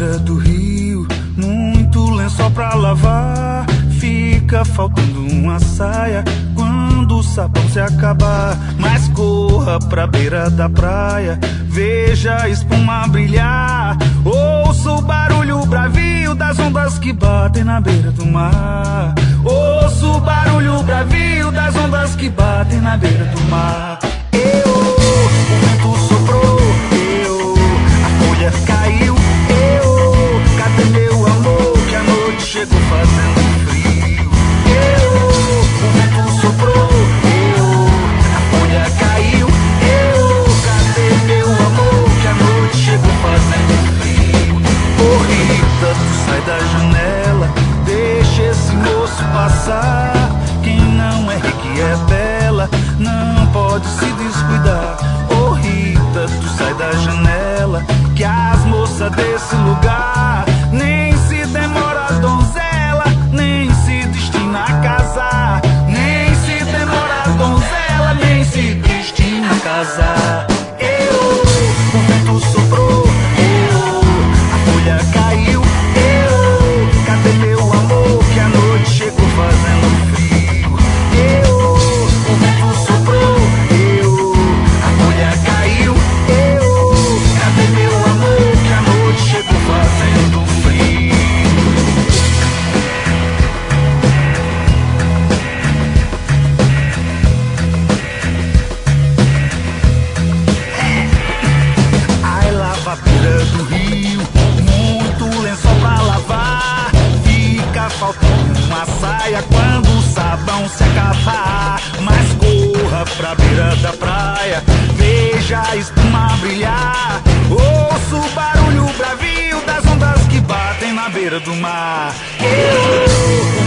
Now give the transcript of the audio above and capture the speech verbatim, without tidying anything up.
beira do rio, muito lençol pra lavar. Fica faltando uma saia quando o sabão se acabar. Mas corra pra beira da praia, veja a espuma brilhar. Ouça o barulho bravio das ondas que batem na beira do mar. Ouça o barulho bravio das ondas que batem na beira do mar. Eu, o vento soprou, eu, a folha caiu, eu, cadê meu amor que a noite chegou fazendo frio? Eu, o vento soprou, eu, a folha caiu, eu, cadê meu amor que a noite chegou fazendo frio? Ô Rita, tu sai da janela, deixa esse moço passar. Quem não é rico e é bela, não pode se descuidar. Ô Rita, tu sai da janela, que as moças desse lugar nem se demora a donzela, nem se destina a casar. Nem se demora a donzela, nem se destina a casar. Eu, o vento soprou, eu, a folha caiu, eu, cadê meu amor que a noite chegou fazendo frio? Faltando uma saia quando o sabão se acabar. Mas corra pra beira da praia, veja a espuma brilhar. Ouça o barulho bravio das ondas que batem na beira do mar. Eu